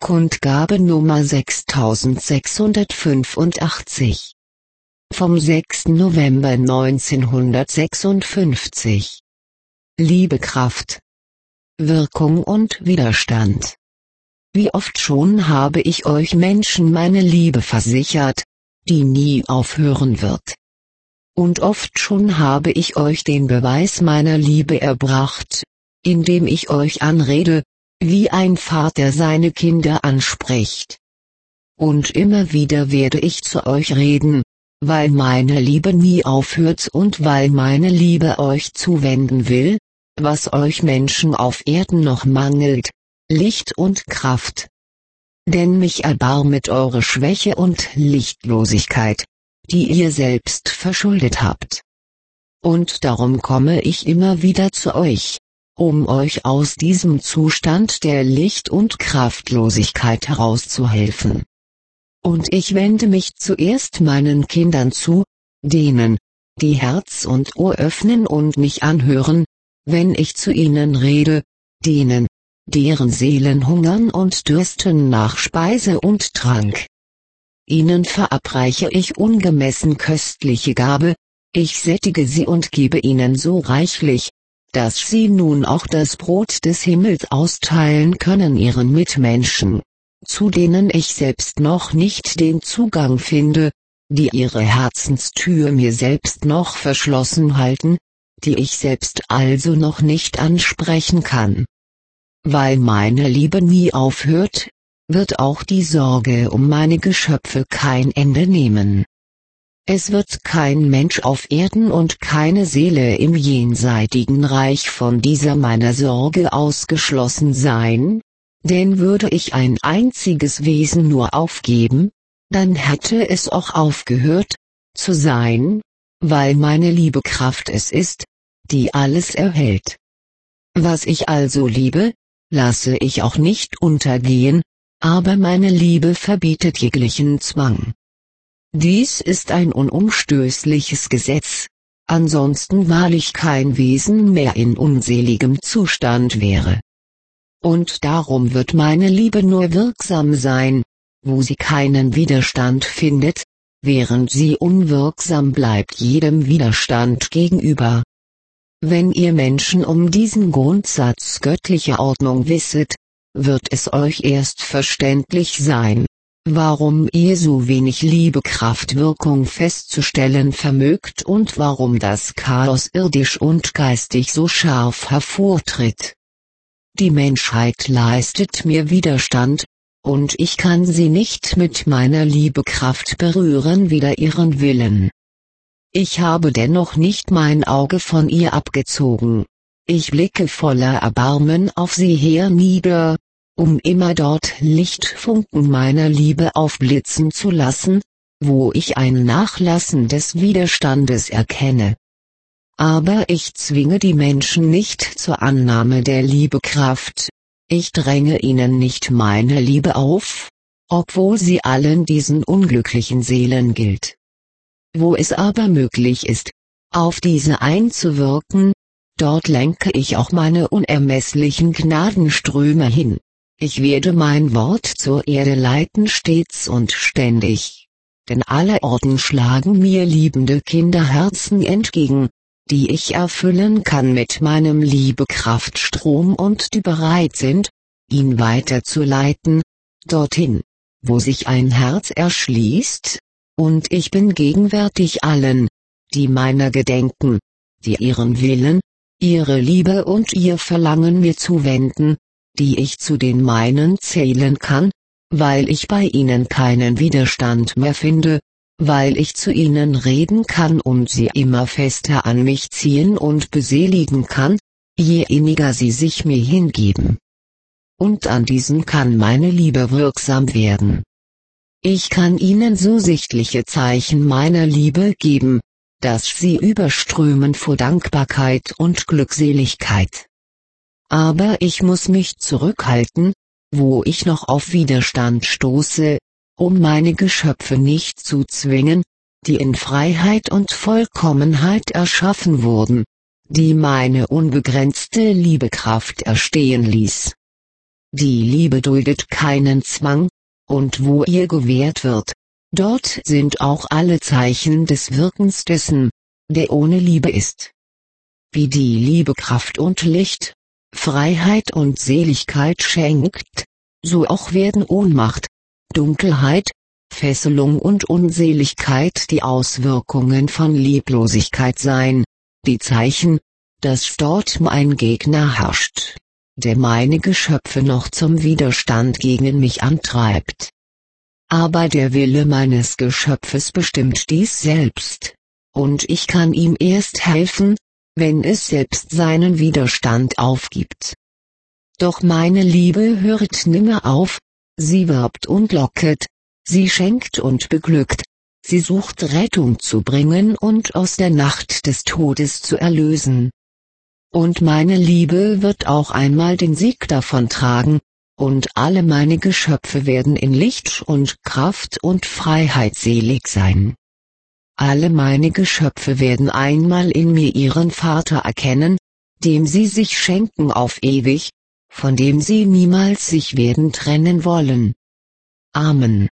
Kundgabe Nummer 6685 vom 6. November 1956. Liebe Kraft, Wirkung und Widerstand. Wie oft schon habe ich euch Menschen meine Liebe versichert, die nie aufhören wird. Und oft schon habe ich euch den Beweis meiner Liebe erbracht, indem ich euch anrede, wie ein Vater seine Kinder anspricht. Und immer wieder werde ich zu euch reden, weil meine Liebe nie aufhört und weil meine Liebe euch zuwenden will, was euch Menschen auf Erden noch mangelt, Licht und Kraft. Denn mich erbarmet eure Schwäche und Lichtlosigkeit, die ihr selbst verschuldet habt. Und darum komme ich immer wieder zu euch, um euch aus diesem Zustand der Licht- und Kraftlosigkeit herauszuhelfen. Und ich wende mich zuerst meinen Kindern zu, denen, die Herz und Ohr öffnen und mich anhören, wenn ich zu ihnen rede, denen, deren Seelen hungern und dürsten nach Speise und Trank. Ihnen verabreiche ich ungemessen köstliche Gabe, ich sättige sie und gebe ihnen so reichlich, dass sie nun auch das Brot des Himmels austeilen können ihren Mitmenschen, zu denen ich selbst noch nicht den Zugang finde, die ihre Herzenstür mir selbst noch verschlossen halten, die ich selbst also noch nicht ansprechen kann. Weil meine Liebe nie aufhört, wird auch die Sorge um meine Geschöpfe kein Ende nehmen. Es wird kein Mensch auf Erden und keine Seele im jenseitigen Reich von dieser meiner Sorge ausgeschlossen sein, denn würde ich ein einziges Wesen nur aufgeben, dann hätte es auch aufgehört zu sein, weil meine liebe Kraft es ist, die alles erhält. Was ich also liebe, lasse ich auch nicht untergehen, aber meine Liebe verbietet jeglichen Zwang. Dies ist ein unumstößliches Gesetz, ansonsten wahrlich kein Wesen mehr in unseligem Zustand wäre. Und darum wird meine Liebe nur wirksam sein, wo sie keinen Widerstand findet, während sie unwirksam bleibt jedem Widerstand gegenüber. Wenn ihr Menschen um diesen Grundsatz göttlicher Ordnung wisset, wird es euch erst verständlich sein, warum ihr so wenig Liebe-Kraft-Wirkung festzustellen vermögt und warum das Chaos irdisch und geistig so scharf hervortritt. Die Menschheit leistet mir Widerstand, und ich kann sie nicht mit meiner Liebe-Kraft berühren wider ihren Willen. Ich habe dennoch nicht mein Auge von ihr abgezogen. Ich blicke voller Erbarmen auf sie hernieder, um immer dort Lichtfunken meiner Liebe aufblitzen zu lassen, wo ich ein Nachlassen des Widerstandes erkenne. Aber ich zwinge die Menschen nicht zur Annahme der Liebekraft, ich dränge ihnen nicht meine Liebe auf, obwohl sie allen diesen unglücklichen Seelen gilt. Wo es aber möglich ist, auf diese einzuwirken, dort lenke ich auch meine unermesslichen Gnadenströme hin. Ich werde mein Wort zur Erde leiten stets und ständig. Denn allerorten schlagen mir liebende Kinderherzen entgegen, die ich erfüllen kann mit meinem Liebekraftstrom und die bereit sind, ihn weiterzuleiten, dorthin, wo sich ein Herz erschließt, und ich bin gegenwärtig allen, die meiner gedenken, die ihren Willen, ihre Liebe und ihr Verlangen mir zuwenden, die ich zu den meinen zählen kann, weil ich bei ihnen keinen Widerstand mehr finde, weil ich zu ihnen reden kann und sie immer fester an mich ziehen und beseligen kann, je inniger sie sich mir hingeben. Und an diesen kann meine Liebe wirksam werden. Ich kann ihnen so sichtliche Zeichen meiner Liebe geben, dass sie überströmen vor Dankbarkeit und Glückseligkeit. Aber ich muss mich zurückhalten, wo ich noch auf Widerstand stoße, um meine Geschöpfe nicht zu zwingen, die in Freiheit und Vollkommenheit erschaffen wurden, die meine unbegrenzte Liebekraft erstehen ließ. Die Liebe duldet keinen Zwang, und wo ihr gewährt wird, dort sind auch alle Zeichen des Wirkens dessen, der ohne Liebe ist. Wie die Liebe Kraft und Licht, Freiheit und Seligkeit schenkt, so auch werden Ohnmacht, Dunkelheit, Fesselung und Unseligkeit die Auswirkungen von Lieblosigkeit sein, die Zeichen, dass dort mein Gegner herrscht, der meine Geschöpfe noch zum Widerstand gegen mich antreibt. Aber der Wille meines Geschöpfes bestimmt dies selbst, und ich kann ihm erst helfen, wenn es selbst seinen Widerstand aufgibt. Doch meine Liebe hört nimmer auf, sie wirbt und locket, sie schenkt und beglückt, sie sucht Rettung zu bringen und aus der Nacht des Todes zu erlösen. Und meine Liebe wird auch einmal den Sieg davontragen, und alle meine Geschöpfe werden in Licht und Kraft und Freiheit selig sein. Alle meine Geschöpfe werden einmal in mir ihren Vater erkennen, dem sie sich schenken auf ewig, von dem sie niemals sich werden trennen wollen. Amen.